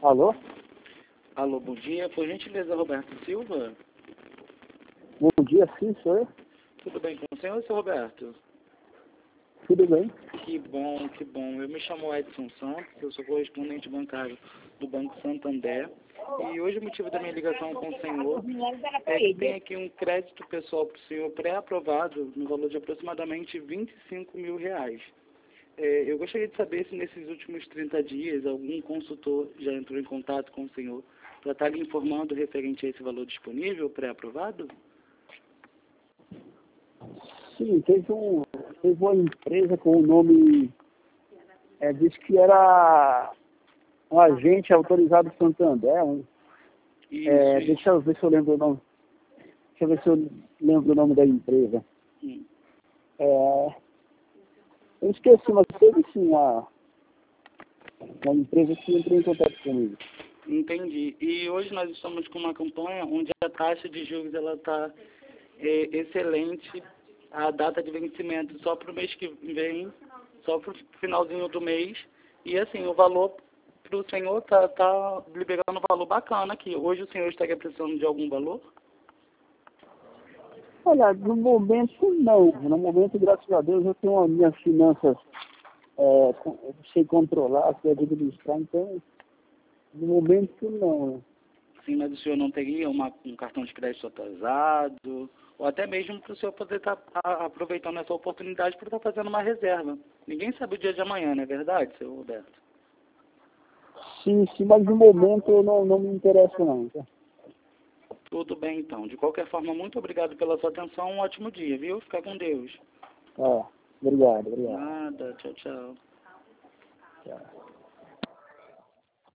Alô? Alô, bom dia. Por gentileza, Roberto Silva? Bom dia, sim, sou eu. Tudo bem com o senhor, seu Roberto? Tudo bem? Que bom, que bom. Eu me chamo Edson Santos, eu sou correspondente bancário do Banco Santander. E hoje o motivo da minha ligação com o senhor é que tem aqui um crédito pessoal para o senhor pré-aprovado no valor de aproximadamente R$ 25 mil. Eu gostaria de saber se nesses últimos 30 dias algum consultor já entrou em contato com o senhor para estar lhe informando referente a esse valor disponível pré-aprovado? Sim, teve uma empresa com o nome, disse que era um agente autorizado do Santander. Isso. Deixa eu ver se eu lembro o nome. Deixa eu ver se eu lembro o nome da empresa. Eu esqueci, mas teve sim uma empresa que entrou em contato comigo. Entendi. E hoje nós estamos com uma campanha onde a taxa de juros ela está excelente. A data de vencimento só para o mês que vem, só para o finalzinho do mês. E assim, o valor para o senhor tá liberando um valor bacana aqui. Hoje o senhor estaria precisando de algum valor? Olha, no momento não. No momento, graças a Deus, eu tenho as minhas finanças, eu sei controlar, sei administrar, então, no momento não, né? Sim, mas o senhor não teria um cartão de crédito atrasado? Ou até mesmo para o senhor poder estar aproveitando essa oportunidade para estar fazendo uma reserva. Ninguém sabe o dia de amanhã, não é verdade, seu Roberto? Sim, mas no momento eu não me interesso não. Tá? Tudo bem, então. De qualquer forma, muito obrigado pela sua atenção. Um ótimo dia, viu? Fica com Deus. Obrigado. Nada. Tchau, tchau. Tchau.